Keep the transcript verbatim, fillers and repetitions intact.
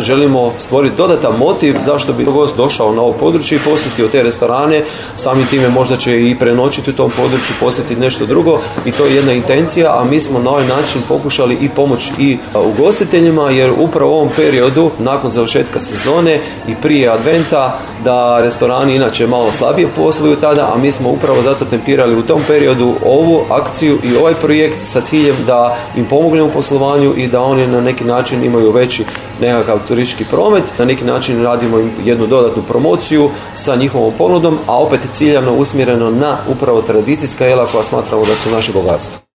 želimo stvoriti dodatan motiv zašto bi gost došao na ovo područje i posjetio te restorane, samim time možda će i prenoćiti u tom području, posjetiti nešto drugo i to je jedna intencija, a mi smo na ovaj način pokušali i pomoći i ugostiteljima, jer upravo u ovom periodu, nakon završetka sezone i prije adventa, da restorani inače malo slabije posluju tada, a mi smo upravo zato tempirali u tom periodu ovu akciju i ovaj projekt sa ciljem da im pomognemo u poslovanju i da oni na neki način imaju veći nekakav turistički promet. Na neki način radimo im jednu dodatnu promociju sa njihovom ponudom, a opet ciljano usmjereno na upravo tradicijska jela koja smatramo da su naše bogatstvo.